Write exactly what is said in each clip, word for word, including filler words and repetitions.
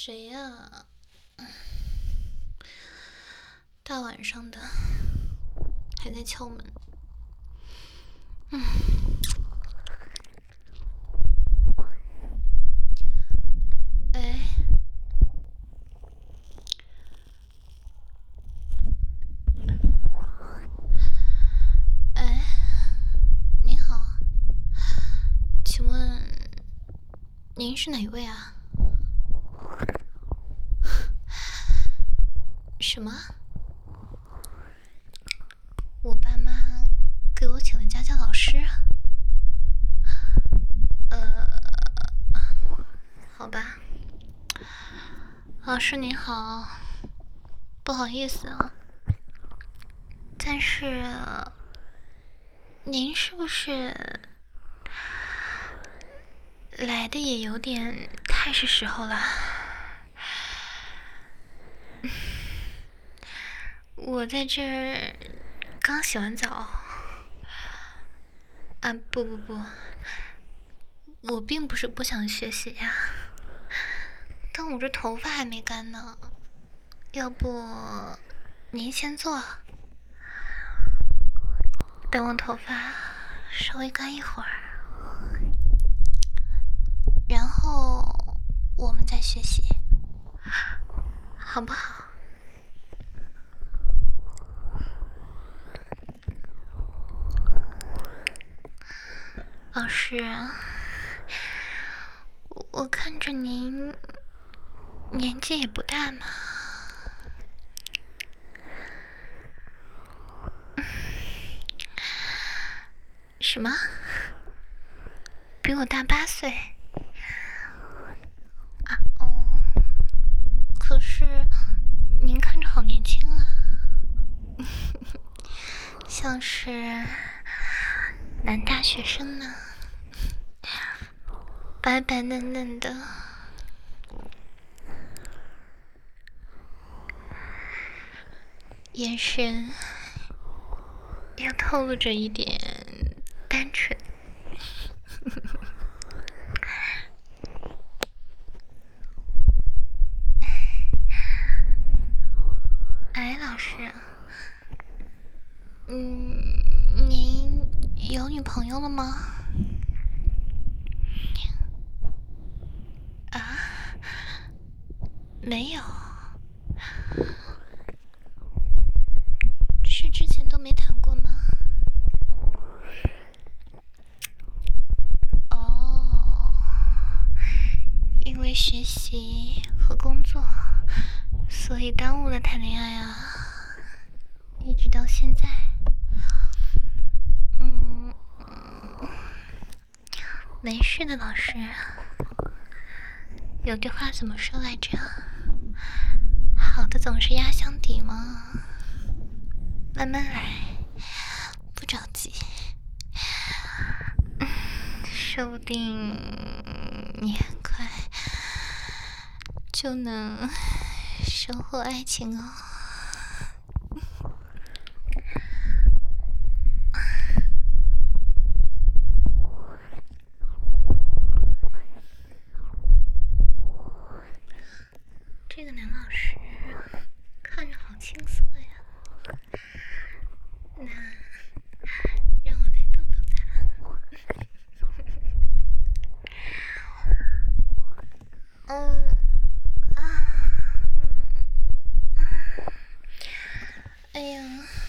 谁呀？大晚上的还在敲门。嗯。哎。哎，您好，请问您是哪位啊？什么？我爸妈给我请了家教老师？呃，好吧。老师您好，不好意思啊，但是您是不是来的也有点太是时候了？我在这儿刚洗完澡。啊，不不不，我并不是不想学习呀，但我这头发还没干呢。要不您先坐，等我头发稍微干一会儿，然后我们再学习，好不好？老师，我看着您年纪也不大嘛。什么？比我大八岁？啊哦，可是您看着好年轻啊，像是男大学生呢，白白嫩嫩的，眼神又透露着一点单纯。哎，老师，嗯，您有女朋友了吗？啊，没有，是之前都没谈过吗？哦，因为学习和工作，所以耽误了谈恋爱啊，一直到现在。嗯，没事的，老师。有句话怎么说来着？好的总是压箱底嘛，慢慢来，不着急。说不定你很快就能收获爱情哦。这个男老师看着好青涩呀，那让我来逗逗他。嗯啊，哎呀，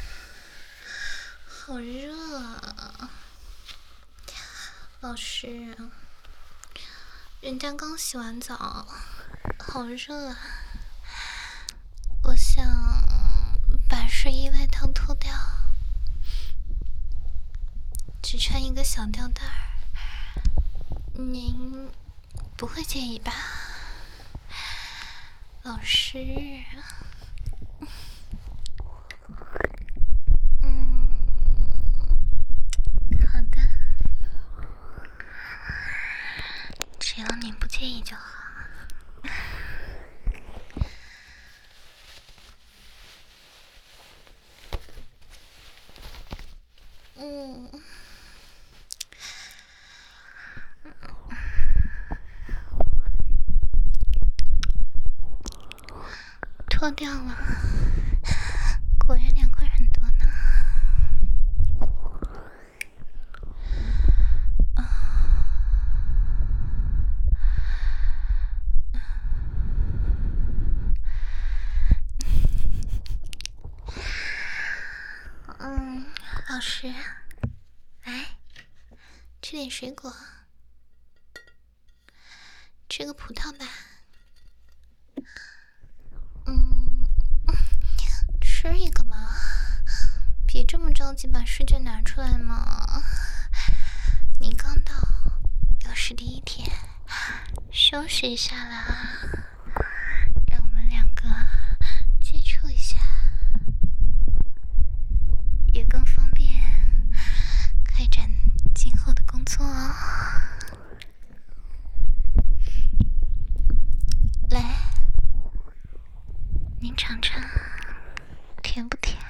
好热啊！老师，人家刚洗完澡，好热啊！我想把睡衣外套脱掉，只穿一个小吊带儿，您不会介意吧？老师，嗯，好的，只要您不介意就好。嗯， 脱掉了，果然凉快很多呢。嗯，老师，来吃点水果，吃个葡萄吧。嗯，吃一个嘛，别这么着急把试卷拿出来嘛。你刚到，又是第一天，休息一下啦，让我们两个接触一下，也更方便开展今后的工作哦。来，您尝尝，甜不甜？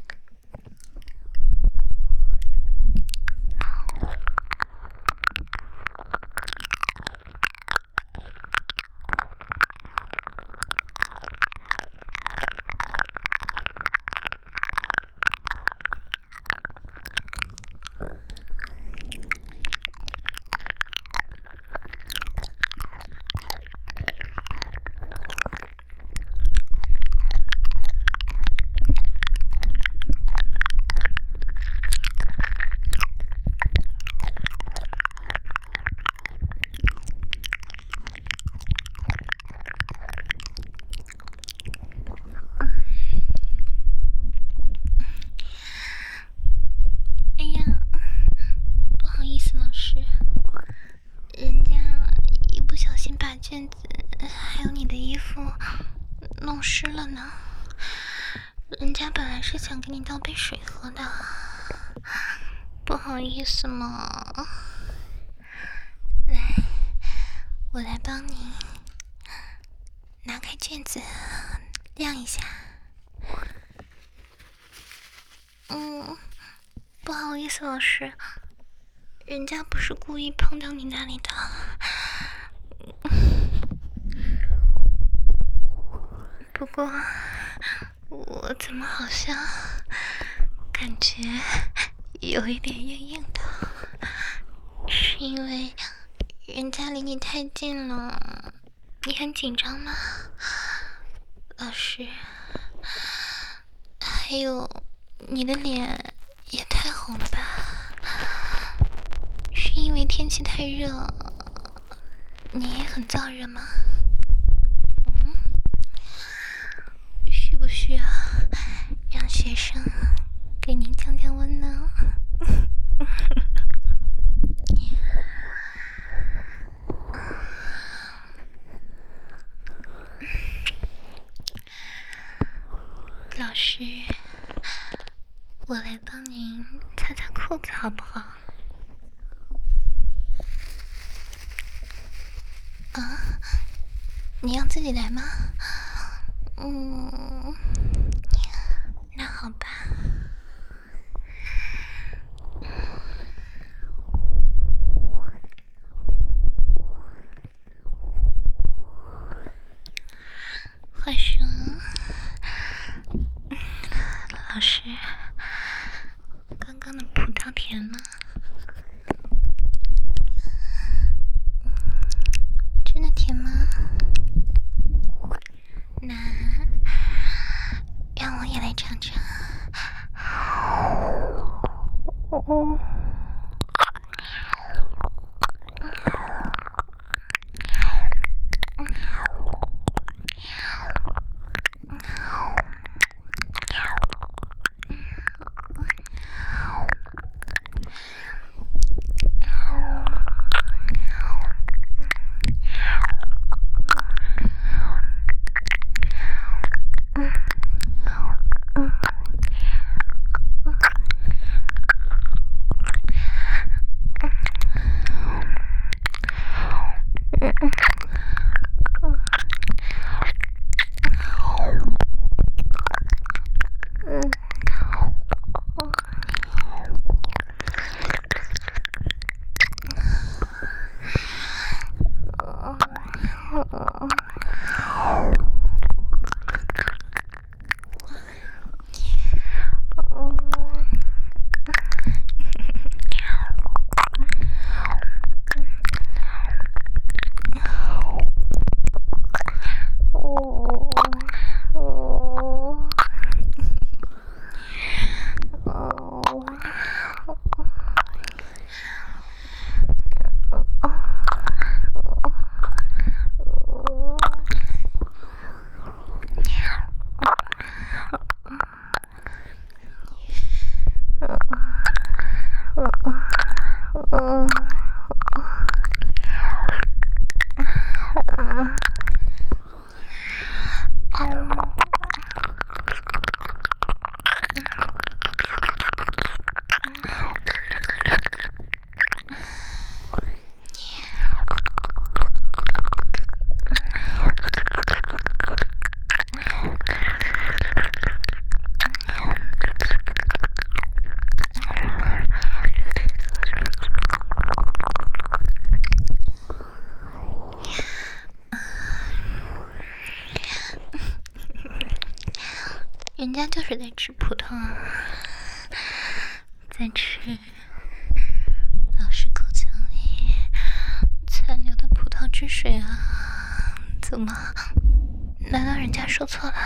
卷子还有你的衣服弄湿了呢，人家本来是想给你倒杯水喝的，不好意思嘛。来，我来帮你拿开卷子晾一下。嗯，不好意思老师，人家不是故意碰到你那里的。不过我怎么好像感觉有一点硬硬的，是因为人家离你太近了，你很紧张吗？老师，还有你的脸也太红了吧，是因为天气太热，你也很燥热吗？嗯，需不需要让学生给您降降温呢？老师，我来帮您擦擦裤子好不好？啊，你要自己来吗？嗯，那好吧。话说，老师，刚刚的葡萄甜吗？真的甜吗？那让我也来尝尝。哦哦。 人家就是在吃葡萄，在吃老师口腔里残留的葡萄汁水啊！怎么？难道人家说错了？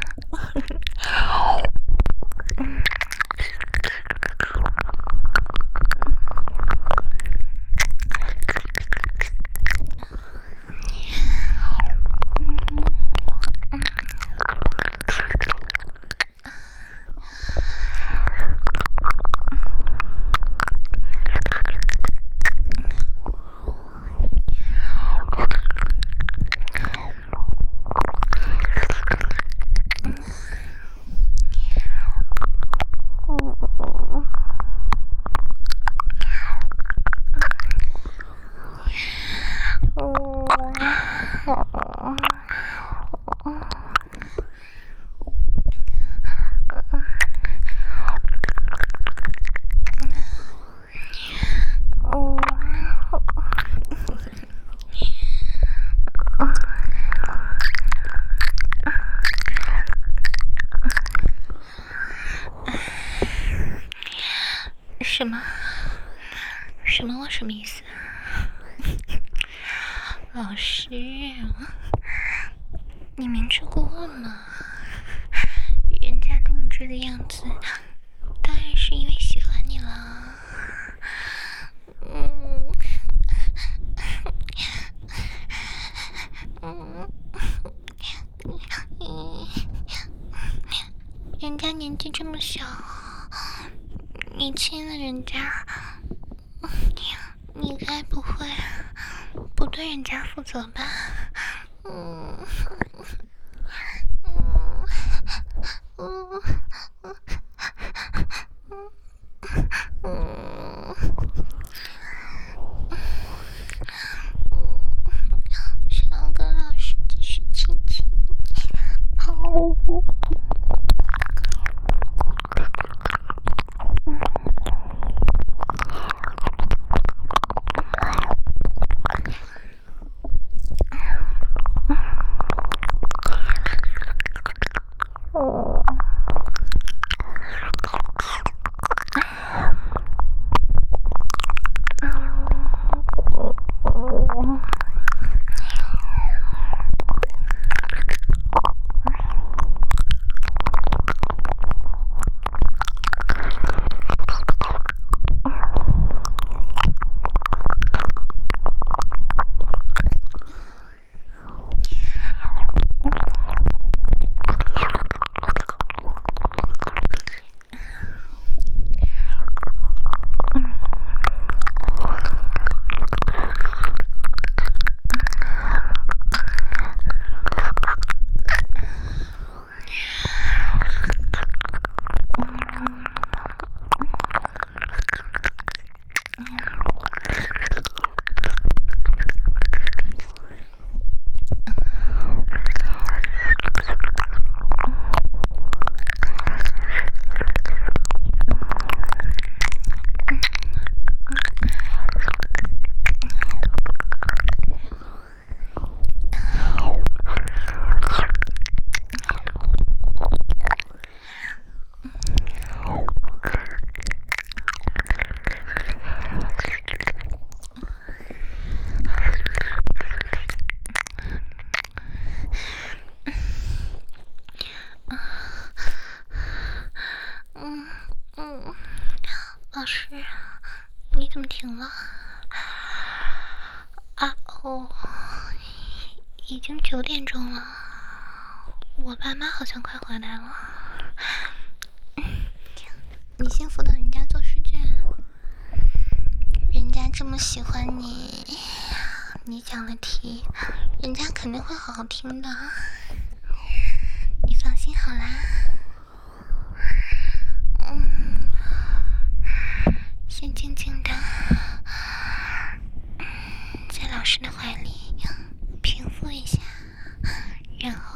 什么？什么？我什么意思？老师，你明知故问嘛。人家对你这个样子，当然是因为喜欢你了。嗯，嗯，人家年纪这么小，你亲了人家，你该不会不对人家负责吧？嗯，嗯，嗯，嗯，嗯，想要跟老师继续亲亲。好。老师，你怎么停了？啊哦，已经九点钟了，我爸妈好像快回来了。你先辅导人家做试卷，人家这么喜欢你，你讲了题，人家肯定会好好听的。你放心好啦。嗯，先静静的在老师的怀里平复一下，然后